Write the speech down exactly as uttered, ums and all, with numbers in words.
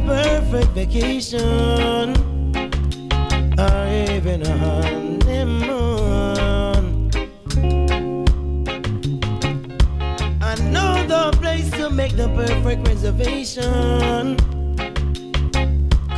perfect vacation or even a honeymoon. I know the place to make the perfect reservation.